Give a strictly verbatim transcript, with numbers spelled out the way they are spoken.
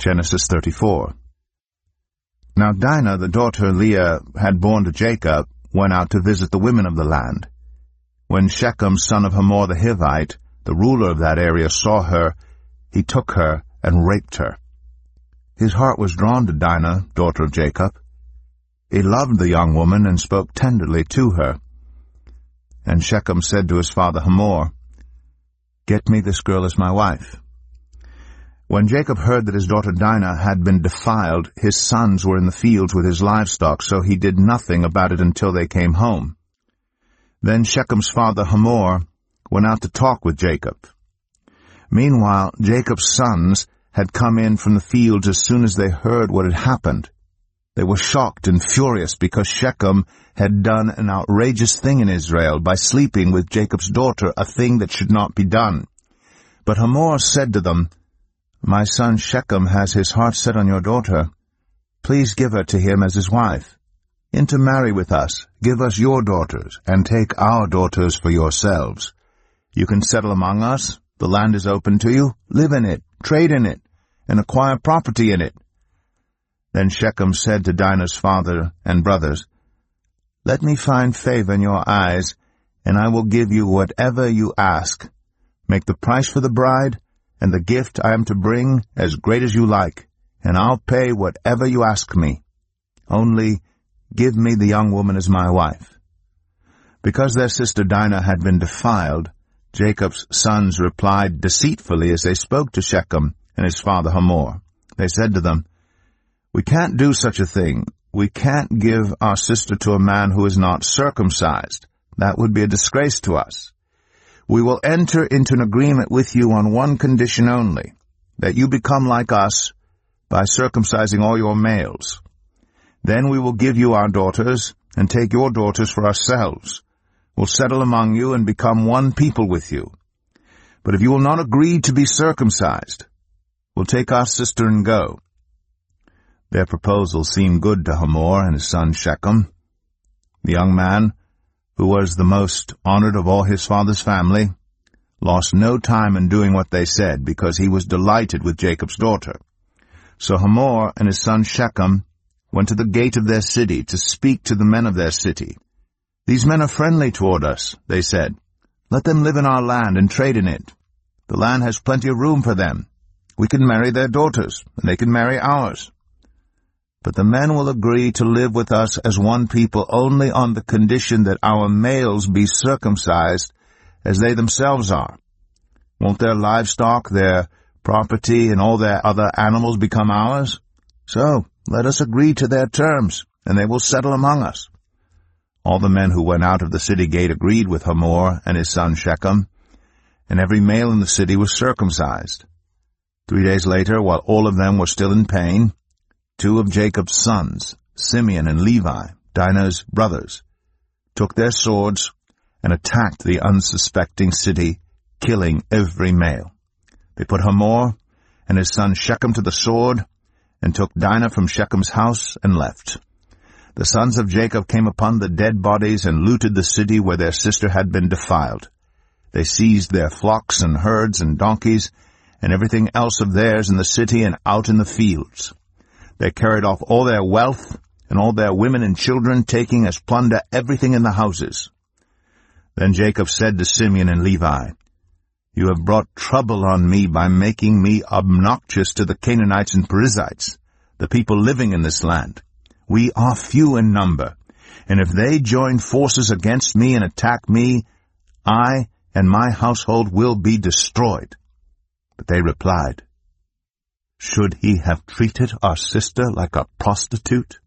Genesis thirty-four. Now Dinah, the daughter Leah had borne to Jacob, went out to visit the women of the land. When Shechem, son of Hamor the Hivite, the ruler of that area, saw her, he took her and raped her. His heart was drawn to Dinah, daughter of Jacob. He loved the young woman and spoke tenderly to her. And Shechem said to his father Hamor, "Get me this girl as my wife." When Jacob heard that his daughter Dinah had been defiled, his sons were in the fields with his livestock, so he did nothing about it until they came home. Then Shechem's father Hamor went out to talk with Jacob. Meanwhile, Jacob's sons had come in from the fields as soon as they heard what had happened. They were shocked and furious because Shechem had done an outrageous thing in Israel by sleeping with Jacob's daughter, a thing that should not be done. But Hamor said to them, "My son Shechem has his heart set on your daughter. Please give her to him as his wife. Intermarry with us, give us your daughters, and take our daughters for yourselves. You can settle among us, the land is open to you, live in it, trade in it, and acquire property in it." Then Shechem said to Dinah's father and brothers, "Let me find favor in your eyes, and I will give you whatever you ask. Make the price for the bride, and the gift I am to bring as great as you like, and I'll pay whatever you ask me. Only give me the young woman as my wife." Because their sister Dinah had been defiled, Jacob's sons replied deceitfully as they spoke to Shechem and his father Hamor. They said to them, "We can't do such a thing. We can't give our sister to a man who is not circumcised. That would be a disgrace to us. We will enter into an agreement with you on one condition only, that you become like us by circumcising all your males. Then we will give you our daughters and take your daughters for ourselves. We'll settle among you and become one people with you. But if you will not agree to be circumcised, we'll take our sister and go." Their proposal seemed good to Hamor and his son Shechem. The young man, who was the most honored of all his father's family, lost no time in doing what they said, because he was delighted with Jacob's daughter. So Hamor and his son Shechem went to the gate of their city to speak to the men of their city. "These men are friendly toward us," they said. "Let them live in our land and trade in it. The land has plenty of room for them. We can marry their daughters, and they can marry ours. But the men will agree to live with us as one people only on the condition that our males be circumcised as they themselves are. Won't their livestock, their property, and all their other animals become ours? So let us agree to their terms, and they will settle among us." All the men who went out of the city gate agreed with Hamor and his son Shechem, and every male in the city was circumcised. Three days later, while all of them were still in pain, two of Jacob's sons, Simeon and Levi, Dinah's brothers, took their swords and attacked the unsuspecting city, killing every male. They put Hamor and his son Shechem to the sword, and took Dinah from Shechem's house and left. The sons of Jacob came upon the dead bodies and looted the city where their sister had been defiled. They seized their flocks and herds and donkeys, and everything else of theirs in the city and out in the fields. They carried off all their wealth and all their women and children, taking as plunder everything in the houses. Then Jacob said to Simeon and Levi, "You have brought trouble on me by making me obnoxious to the Canaanites and Perizzites, the people living in this land. We are few in number, and if they join forces against me and attack me, I and my household will be destroyed." But they replied, "Should he have treated our sister like a prostitute?